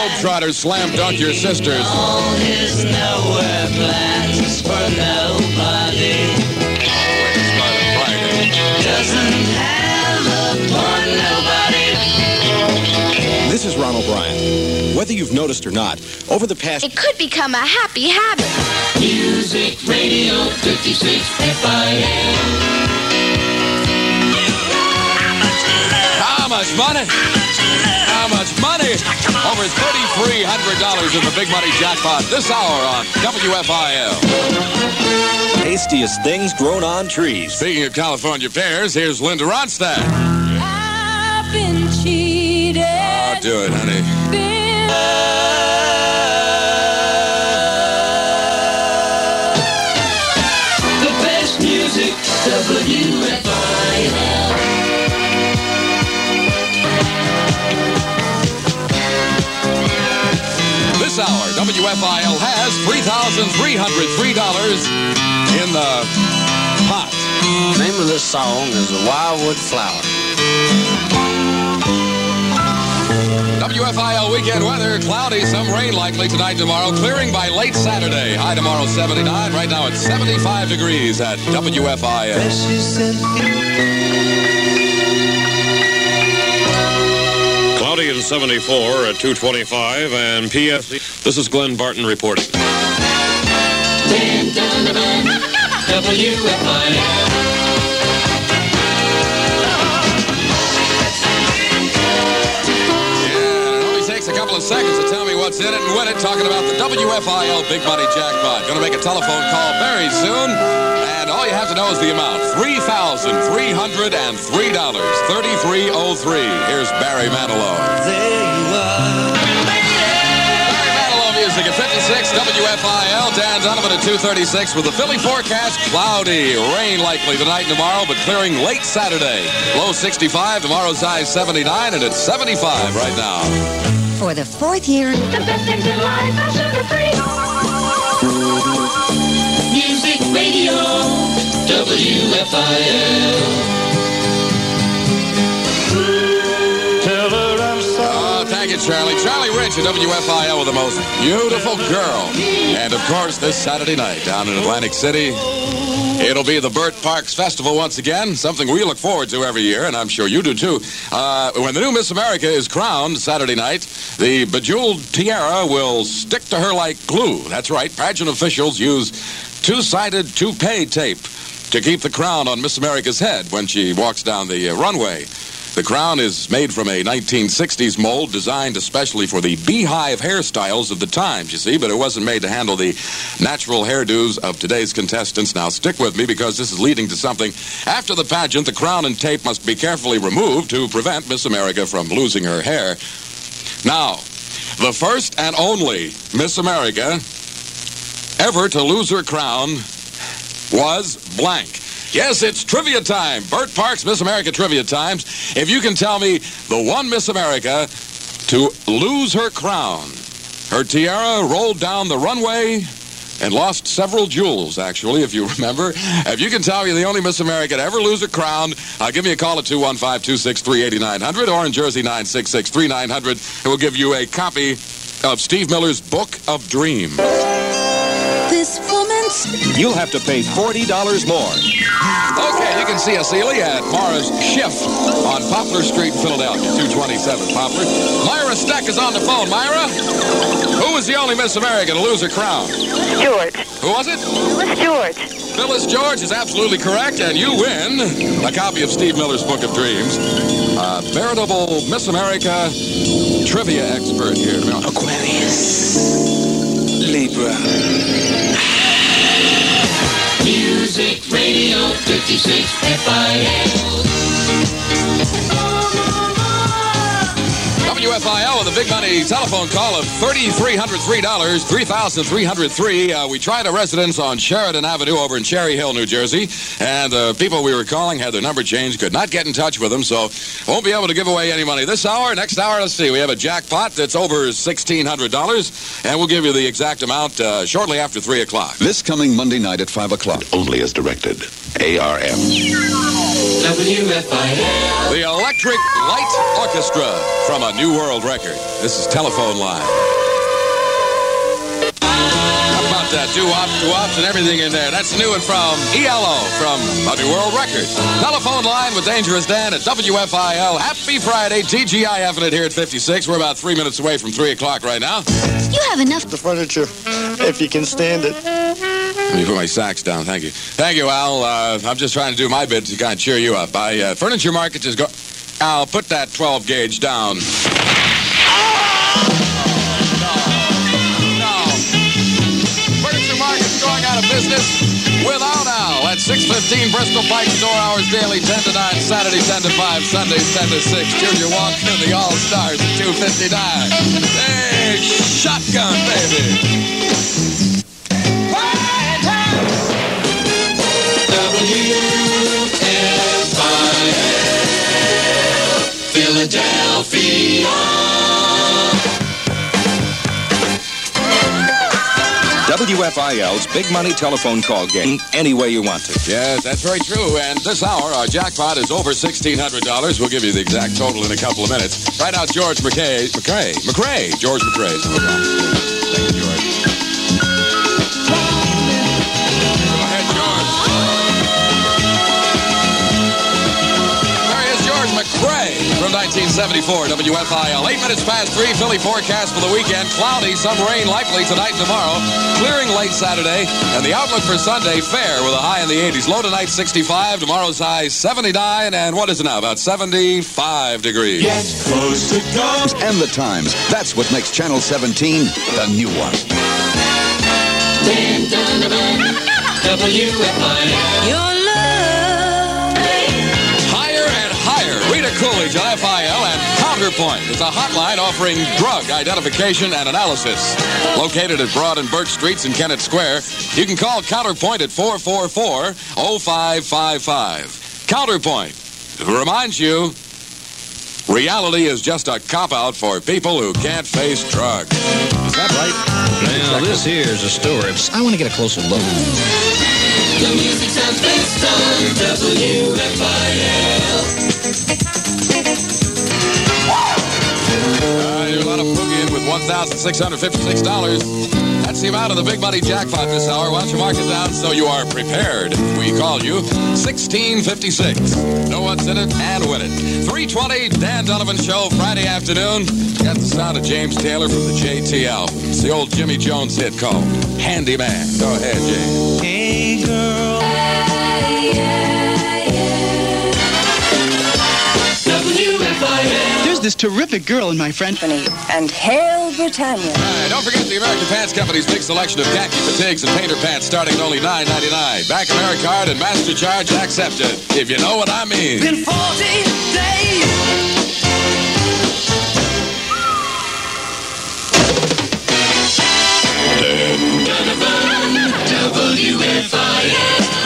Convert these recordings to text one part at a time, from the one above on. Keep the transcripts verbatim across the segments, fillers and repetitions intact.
Globetrotters slam dunk your sisters. All his nowhere plans for nobody. Doesn't have a for nobody. This is Ron O'Brien. Whether you've noticed or not, over the past... It could become a happy habit. Music Radio fifty-six F I L. How much money? How much money? Over thirty-three hundred dollars in the Big Money Jackpot this hour on W F I L. Tastiest things grown on trees. Speaking of California pears, here's Linda Ronstadt. I've been cheated. Oh, do it, honey. Been... The best music, W F I L. This hour, W F I L has three thousand three hundred three dollars in the pot. The name of this song is The Wildwood Flower. W F I L weekend weather, cloudy, some rain likely tonight and tomorrow, clearing by late Saturday. High tomorrow seventy-nine, right now it's seventy-five degrees at W F I L. Cloudy and seventy-four at two twenty-five, and P S. This is Glenn Barton reporting. Dan, dan, dan, dan. W F I L. A couple of seconds to tell me what's in it and win it. Talking about the W F I L Big Money Jackpot. Going to make a telephone call very soon. And all you have to know is the amount. three thousand three hundred three dollars. thirty-three oh three. Here's Barry Manilow. There you are. Barry Manilow music at fifty-six W F I L. Dan Donovan at two thirty-six with the Philly forecast. Cloudy. Rain likely tonight and tomorrow, but clearing late Saturday. Low sixty-five. Tomorrow's high seventy-nine, and it's seventy-five right now. For the fourth year, The best things in life are sugar-free. Music Radio W F I L. Tell her I'm sorry. Oh, thank you, Charlie. Charlie Rich at W F I L with the most beautiful girl. And, of course, this Saturday night down in Atlantic City, it'll be the Burt Parks Festival once again, something we look forward to every year, and I'm sure you do, too. Uh, when the new Miss America is crowned Saturday night, the bejeweled tiara will stick to her like glue. That's right. Pageant officials use two-sided toupee tape to keep the crown on Miss America's head when she walks down the uh, runway. The crown is made from a nineteen sixties mold designed especially for the beehive hairstyles of the times, you see, but it wasn't made to handle the natural hairdos of today's contestants. Now, stick with me because this is leading to something. After the pageant, the crown and tape must be carefully removed to prevent Miss America from losing her hair. Now, the first and only Miss America ever to lose her crown was blank. Yes, it's trivia time. Burt Parks, Miss America Trivia Times. If you can tell me the one Miss America to lose her crown. Her tiara rolled down the runway and lost several jewels, actually, if you remember. If you can tell me the only Miss America to ever lose her crown, uh, give me a call at two one five, two six three, eight nine zero zero or in Jersey nine six six, three nine zero zero. And we'll give you a copy of Steve Miller's Book of Dreams. This woman's... You'll have to pay forty dollars more. Okay, you can see us, Ely, at Mara's Shift on Poplar Street in Philadelphia, two twenty-seven Poplar. Myra Steck is on the phone. Myra, who was the only Miss America to lose her crown? George. Who was it? Phyllis George. Phyllis George is absolutely correct, and you win a copy of Steve Miller's Book of Dreams. A veritable Miss America trivia expert here. Aquarius. Libra. Music Radio fifty-six F I L. W F I L with a big money telephone call of three thousand three hundred three dollars, three thousand three hundred three. Uh, we tried a residence on Sheridan Avenue over in Cherry Hill, New Jersey, and the uh, people we were calling had their number changed, could not get in touch with them, so won't be able to give away any money this hour. Next hour, let's see, we have a jackpot that's over sixteen hundred dollars, and we'll give you the exact amount uh, shortly after three o'clock. This coming Monday night at five o'clock. Only as directed. A R M. W F I L. The Electric Light Orchestra from A New World. world record. This is Telephone Line. How about that? Doo-wop, doo-wops, and everything in there. That's new and from E L O from a new world record. Telephone Line with Dangerous Dan at W F I L. Happy Friday. T G I F it here at fifty-six. We're about three minutes away from three o'clock right now. You have enough. The furniture, if you can stand it. Let me put my sacks down. Thank you. Thank you, Al. Uh, I'm just trying to do my bit to kind of cheer you up. I, uh, Furniture Market just go... Al, put that twelve gauge down. Going out of business without Al at six fifteen Bristol Pike, store hours daily, ten to nine, Saturday ten to five, Sundays ten to six. Junior Walker and the All-Stars at two fifty-nine. Hey, shotgun, baby. W F I L Philadelphia. W F I L's Big Money Telephone Call Game, any way you want to. Yes, that's very true. And this hour, our jackpot is over sixteen hundred dollars. We'll give you the exact total in a couple of minutes. Right out, George McKay. McCrae. McCrae. George McCrae. Thank you, George. Go ahead, George. There is George McCrae from nineteen seventy-four, W F I L. Eight minutes past three, Philly forecast for the weekend. Cloudy, some rain likely tonight and tomorrow. Clearing late Saturday. And the outlook for Sunday, fair with a high in the eighties. Low tonight, sixty-five. Tomorrow's high, seventy-nine. And what is it now? About seventy-five degrees. Get close to God. And the times. That's what makes Channel seventeen the new one. Dan Donovan, W F I L. Your love. Higher and higher. Rita Coolidge on F I L and Counterpoint. It's a hotline offering drug identification and analysis. Located at Broad and Birch Streets in Kennett Square, you can call Counterpoint at four four four, oh five five five. Counterpoint reminds you, reality is just a cop-out for people who can't face drugs. Is that right? Now, this here is a story. I want to get a closer look. The music sounds best on W F I L. Uh, there's a lot of boogieing with one thousand six hundred fifty-six dollars. That's the amount of the Big Money Jackpot this hour. Why don't you mark it down so you are prepared? We call you sixteen fifty-six. Know what's in it and win it. three twenty, Dan Donovan Show, Friday afternoon. Got the sound of James Taylor from the J T album. It's the old Jimmy Jones hit called Handyman. Go ahead, James. Hey, girl. W F I L. There's this terrific girl in my friend. And hail Britannia. All right, don't forget the American Pants Company's big selection of khaki fatigues and painter pants starting at only nine ninety-nine. Back AmeriCard and Master Charge accepted, if you know what I mean. Been forty days. W F I L.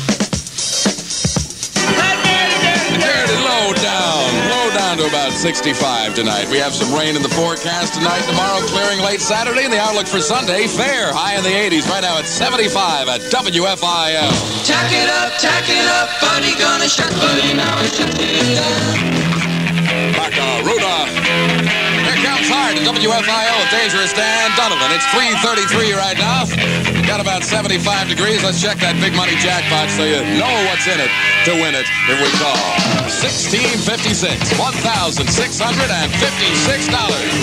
There it is, low down. Low down to about sixty-five tonight. We have some rain in the forecast tonight. Tomorrow, clearing late Saturday. And the outlook for Sunday, fair. High in the eighties. Right now, it's seventy-five at W F I L. Tack it up, tack it up. Buddy gonna shut, buddy now is shut it down. Macaruda. Here comes hard at W F I L with Dangerous Dan Donovan. It's three thirty-three right now. Got about seventy-five degrees. Let's check that Big Money Jackpot so you know what's in it to win it if we call. sixteen fifty-six. one thousand six hundred fifty-six dollars.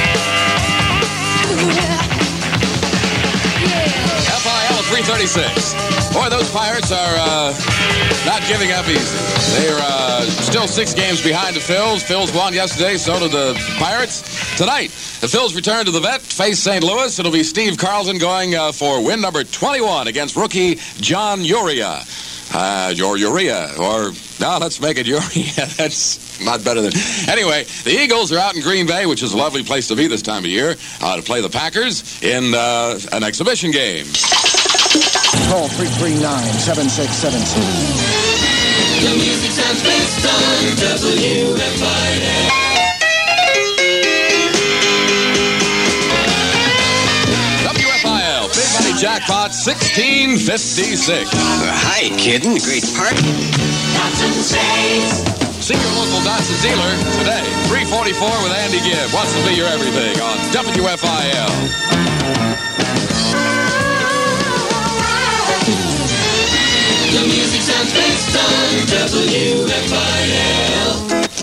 F I L at three thirty-six. Boy, those Pirates are uh, not giving up easy. They're uh, still six games behind the Phils. Phils won yesterday, so did the Pirates. Tonight, the Phils return to the Vet, face Saint Louis. It'll be Steve Carlton going uh, for win number twenty-one against rookie John Uria. Uh, or Uria, or, no, let's make it Uria. That's not better than... Anyway, the Eagles are out in Green Bay, which is a lovely place to be this time of year, uh, to play the Packers in uh, an exhibition game. Call three three nine, seven six seven two. The music sounds best on W F I L. W F I L, Big Money Jackpot, sixteen fifty-six. Uh, hi, kid. Great party. Lots of See your local Datsun dealer today. three forty-four with Andy Gibb. Wants to be your everything on W F I L. The music sounds best on W F I L.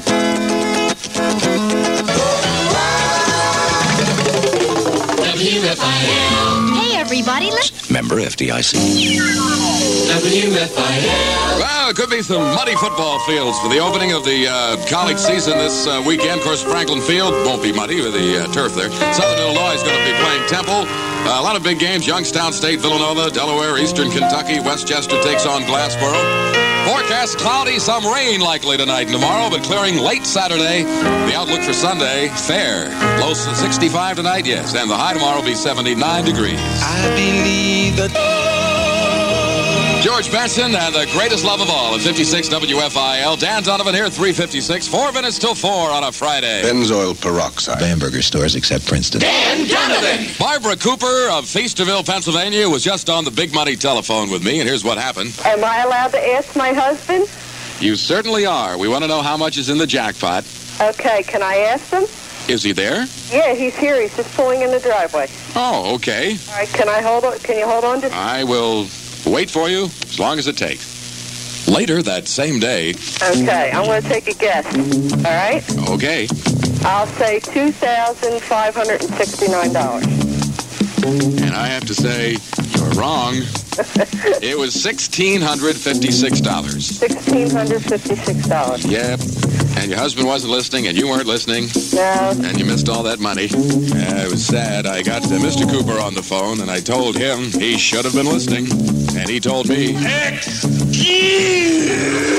W F I L. Hey, everybody. Let's... Member F D I C. W F I L. Well, it could be some muddy football fields for the opening of the uh, college season this uh, weekend. Of course, Franklin Field won't be muddy with the uh, turf there. Southern Illinois is going to be playing Temple. Uh, a lot of big games. Youngstown State, Villanova, Delaware, Eastern Kentucky. Westchester takes on Glassboro. Forecast cloudy, some rain likely tonight and tomorrow, but clearing late Saturday. The outlook for Sunday, fair. Low sixty-five tonight, yes. And the high tomorrow will be seventy-nine degrees. I believe that... George Benson and the greatest love of all at fifty-six W F I L. Dan Donovan here, three fifty-six. Four minutes till four on a Friday. Benzoyl peroxide. Hamburger stores except Princeton. Dan Donovan. Barbara Cooper of Feasterville, Pennsylvania, was just on the Big Money telephone with me, and here's what happened. Am I allowed to ask my husband? You certainly are. We want to know how much is in the jackpot. Okay, can I ask him? Is he there? Yeah, he's here. He's just pulling in the driveway. Oh, okay. All right, can I hold on? Can you hold on to... I will wait for you as long as it takes. Later that same day. Okay, I'm going to take a guess. All right? Okay. I'll say two thousand five hundred sixty-nine dollars. And I have to say, you're wrong. It was one thousand six hundred fifty-six dollars. one thousand six hundred fifty-six dollars. Yep. And your husband wasn't listening, and you weren't listening. No. And you missed all that money. Uh, it was sad. I got uh, Mister Cooper on the phone, and I told him he should have been listening. And he told me... Excuse me!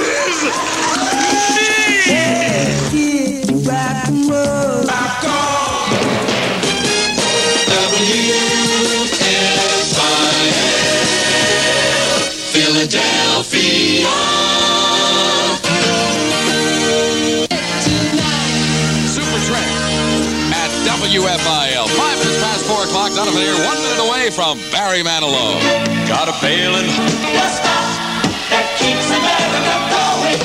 Philadelphia. Super Trek at W F I L. Five minutes past four o'clock. Donovan here, one minute away from Barry Manilow. Got a feeling. The stuff that keeps America going.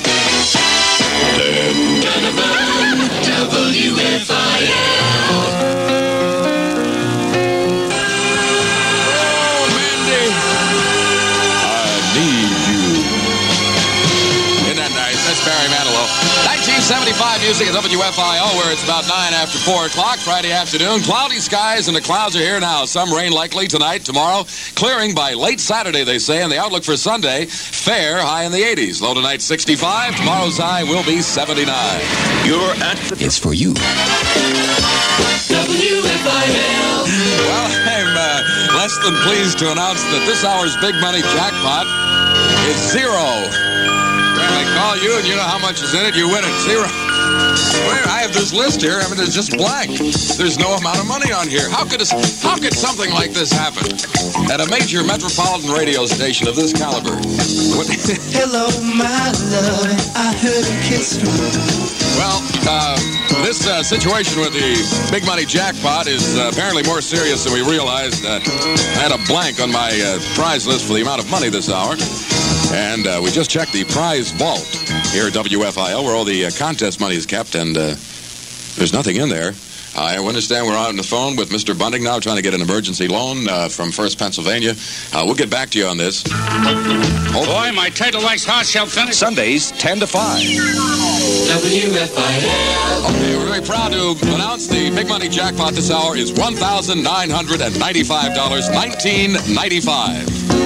Dan Donovan, W F I L. Barry Manilow. nineteen seventy-five music at W F I L, where it's about nine after four o'clock Friday afternoon. Cloudy skies, and the clouds are here now. Some rain likely tonight, tomorrow. Clearing by late Saturday, they say. And the outlook for Sunday, fair, high in the eighties. Low tonight, sixty-five. Tomorrow's high will be seventy-nine. You're at the... It's for you. W F I L. Well, I'm uh, less than pleased to announce that this hour's Big Money jackpot is zero. I call you and you know how much is in it, you win it. Zero. Where I have this list here, I mean, it's just blank. There's no amount of money on here. How could this, how could something like this happen at a major metropolitan radio station of this caliber? Hello, my love. I heard a kiss from you. Well, uh, this uh, situation with the Big Money jackpot is uh, apparently more serious than we realized. Uh, I had a blank on my uh, prize list for the amount of money this hour. And uh, we just checked the prize vault here at W F I L, where all the uh, contest money is kept, and uh, there's nothing in there. I understand we're on the phone with Mister Bunting now, trying to get an emergency loan uh, from First Pennsylvania. Uh, we'll get back to you on this. Hold Boy, my title Wax house shall finish. Sundays, ten to five. W F I L. Okay, we're very proud to announce the Big Money jackpot this hour is one thousand nine hundred ninety-five dollars, nineteen ninety-five.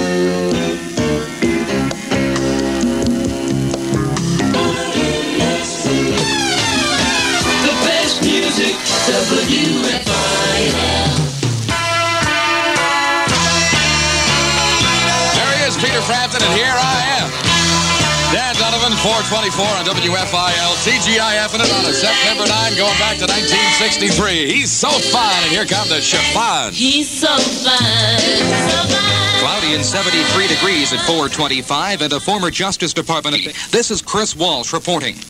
Music, W F I L. There he is, Peter Frampton, and here I am. Dan Donovan, four twenty-four on W F I L. T G I F in it on a September ninth, going back to nineteen sixty-three. He's so fine, and here comes the chiffon. He's so fine, so fine. Cloudy and seventy-three degrees at four twenty-five, and a former Justice Department. This is Chris Walsh reporting.